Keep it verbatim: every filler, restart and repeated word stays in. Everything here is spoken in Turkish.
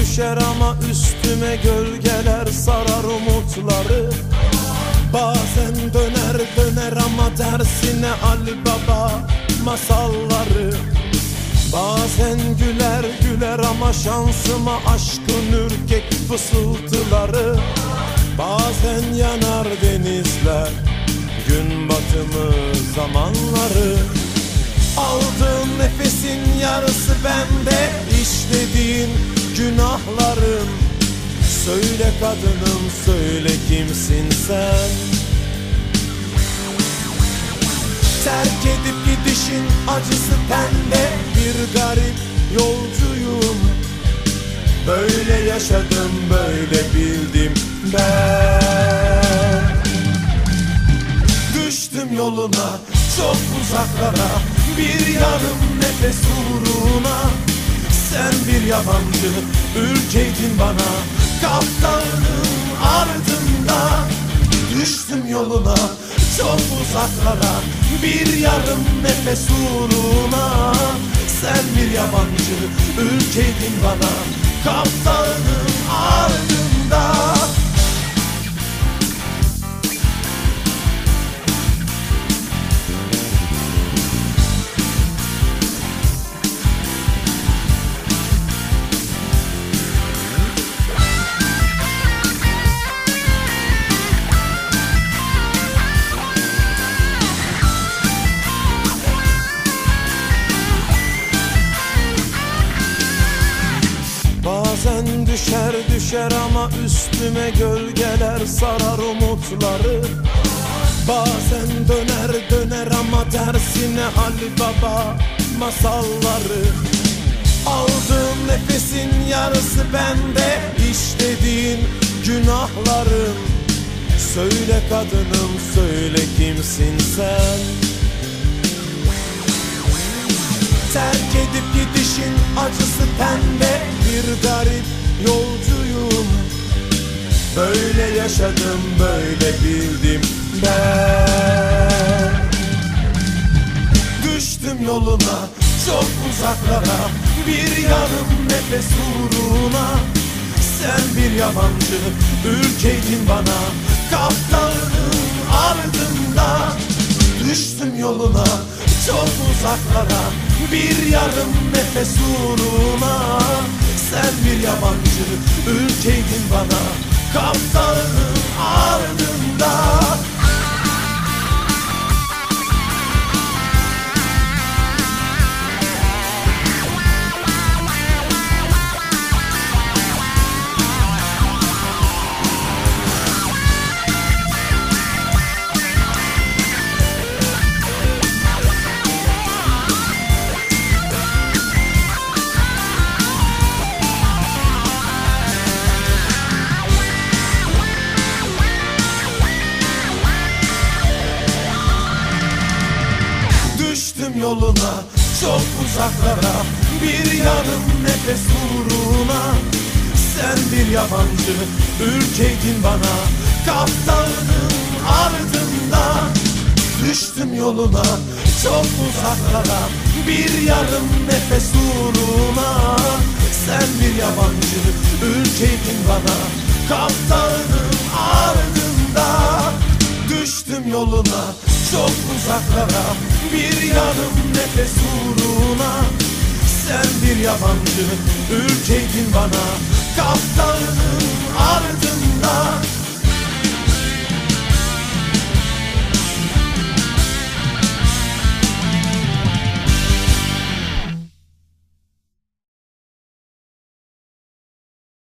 düşer ama üstüme gölgeler sarar umutları. Bazen döner döner ama tersine Ali Baba masalları. Bazen güler güler ama şansıma aşkın ürkek fısıltıları. Bazen yanar denizler gün batımı zamanları. Aldığın nefesin yarısı bende, işlediğin günahların. Söyle kadınım söyle, kimsin sen? Terk edip gidişin acısı bende, bir garip yolcuyum. Böyle yaşadım, böyle bildim ben. Düştüm yoluna, çok uzaklara, bir yarım nefes uğruna. Sen bir yabancı ülkeydin bana, kaptanın ardında. Düştüm yoluna, çok uzaklara, bir yarım nefes uğruna. Sen bir yabancı ülkeydin bana, kaptanın ardında. Bazen düşer düşer ama üstüme gölgeler sarar umutları. Bazen döner döner ama tersine Ali Baba masalları. Aldığım nefesin yarısı bende, işlediğin günahların. Söyle kadınım söyle, kimsin sen? Terk edip gidişin acısı bende, bir garip yolcuyum. Böyle yaşadım, böyle bildim ben. Düştüm yoluna, çok uzaklara, bir yarım nefes uğruna. Sen bir yabancı ülkeydin bana, kaptanın ardında. Düştüm yoluna, çok uzaklara, bir yarım nefes uğruna. Sen bir yabancı ülkeydin bana, kaptanın ardında. Düştüm yoluna, çok uzaklara, bir yarım nefes uğruna. Sen bir yabancı ülkeydin bana, kaptanın ardında. Düştüm yoluna, çok uzaklara, bir yarım nefes uğruna. Sen bir yabancı ülkeydin bana, kaptanın ardında. Düştüm yoluna, çok uzaklara, bir yarım nefes uğruna. Sen bir yabancı ülkeydin bana, kaptanın ardında.